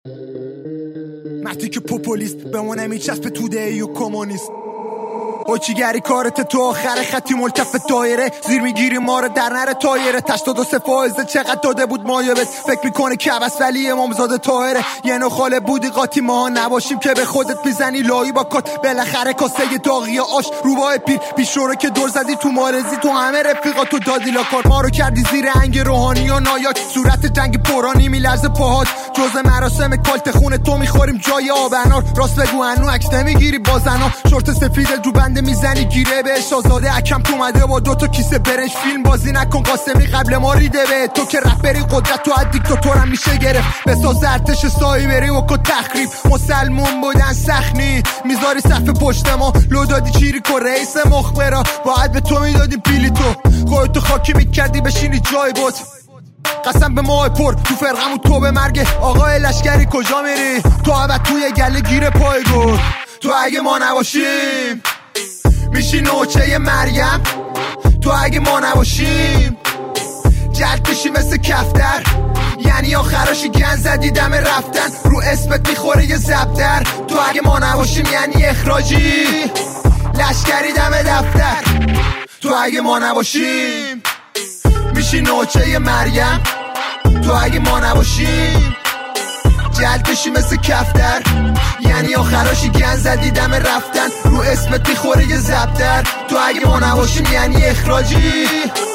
مرتی که پوپولیست به ما نمیچسبه توده ای و کمونیست چیگری کارت تو آخر خطی ملتف دایره زیر میگیری ما رو در نره تایره 82% چقدر داده بود مایبت فکر میکنه که عبس ولی امامزاده طاهره یه نو خاله بودی قاطی ما نباشیم که به خودت میزنی لایی با کات بالاخره کاسه داغی آش روبای پیر پیشورو که دور زدی تو مارزی تو همه رفیقاتو دادی لاکار ما رو کردی زیر انگ روحانی و نایاک صورت جنگ پرانی میلرزه پاهات جز مراسم کالت خون تو میخوریم جای آبنار راست بگو انو عکس نمیگیری با زنا شورت سفید رو بنده میزنی گیره بهش آزاده اکم تو اومده با 2 کیسه برنج فیلم بازی نکن قاسمی قبل ما ریده به تو که رپری قدرت تو از دیکتاتورم میشه گرفت بساز ارتش سایبری و که تخریب مسلمون بودن سخنی میذاری صف پشت ما لو دادی چیری که رئیس مخبرا باید به تو میدادی پیلی تو خودتو خاکی میکردی بشینی جای بود قسم به ماه پر تو فرقمون تو به مرگ آقای لشکری کجا میری تو عبد توی گله گیر پای گل تو اگه ما نباشیم میشی نوچه مریم تو اگه ما نباشیم جلد میشی مثل کفتر یعنی آخراشی گن زدی دم رفتن رو اسمت میخوره یه زبدر تو اگه ما نباشیم یعنی اخراجی لشکری دم دفتر تو اگه ما نباشیم میشی نوچه مریم تو اگه ما نباشیم جلد بشی مثل کفتر یعنی آخراشی گن زدی دم رفتن رو اسمت میخوره یه زبدر تو اگه ما نباشیم یعنی اخراجی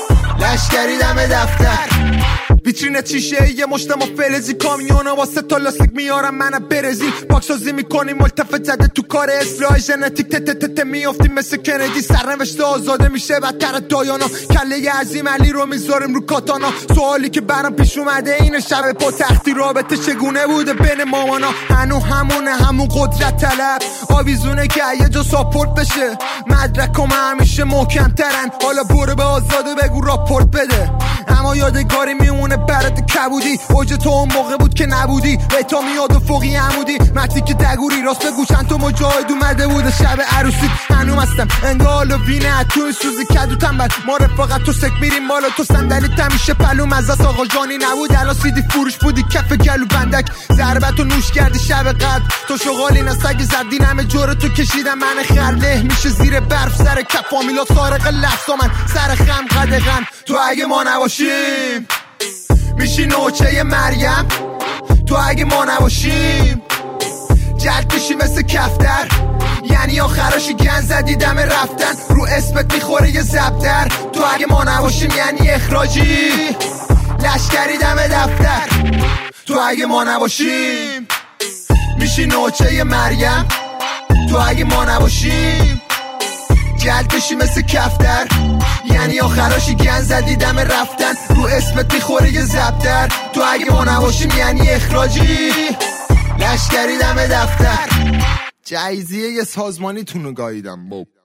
لشکری دم دفتر ویترین شیشه یه مشت ما فلزی کامیونا واسه تا لاستیک میارم من برزیل پاکسازی میکنیم ملتفت زده تو کار اصلاح ژنتیک تت میافتیم مثل کندی سرنوشت آزاده میشه بدتر دایانا کله عظیم علی رو میذاریم رو کاتانا سوالی که برام پیش اومده اینه شب پا تختی رابطه چگونه بوده بین مامانا هنو همونه همون قدرت طلب آویزونه که یه جا ساپورت بشه مدرکم همیشه محکم ترن حالا برو به آزاده بگو راپورت بده اما یادگاری میمونه برات کبودی اوج تو اون موقع بود که نبودی بهتا میاد و فوقی عمودی مرتی که دگوری راست بگو چند تا مجاهد اومده بود شب عروسی هنوم هستم انگال و وینه تو این سوزی کدو تنبل ما رفاقت تو سک میریم بالا تو صندلی تمیشه پلوم از دست آقا جانی نبود الان سیدی فروش بودی کف گلو بندک ضربت و نوش کردی شب قد تو شغالی نسگ زردی همه جور تو کشیدم من خرله میشه زیر برف سر کف فامیلات خارق لفظا من سر خم قدغن تو اگه ما نباشیم میشی نوچه مریم تو اگه ما نباشیم جلد میشی مثل کفتر یعنی آخراشی گن زدی دم رفتن رو اسمت میخوره یه زبدر تو اگه ما نباشیم یعنی اخراجی لشکری دم دفتر تو اگه ما نباشیم میشی نوچه مریم تو اگه ما نباشیم جلد بشی مثل کفتر یعنی آخراشی گن زدی دم رفتن رو اسمت میخوره یه زبدر تو اگه ما نباشیم یعنی اخراجی لشکری دم دفتر جایزیه یه سازمانی تونو گاییدم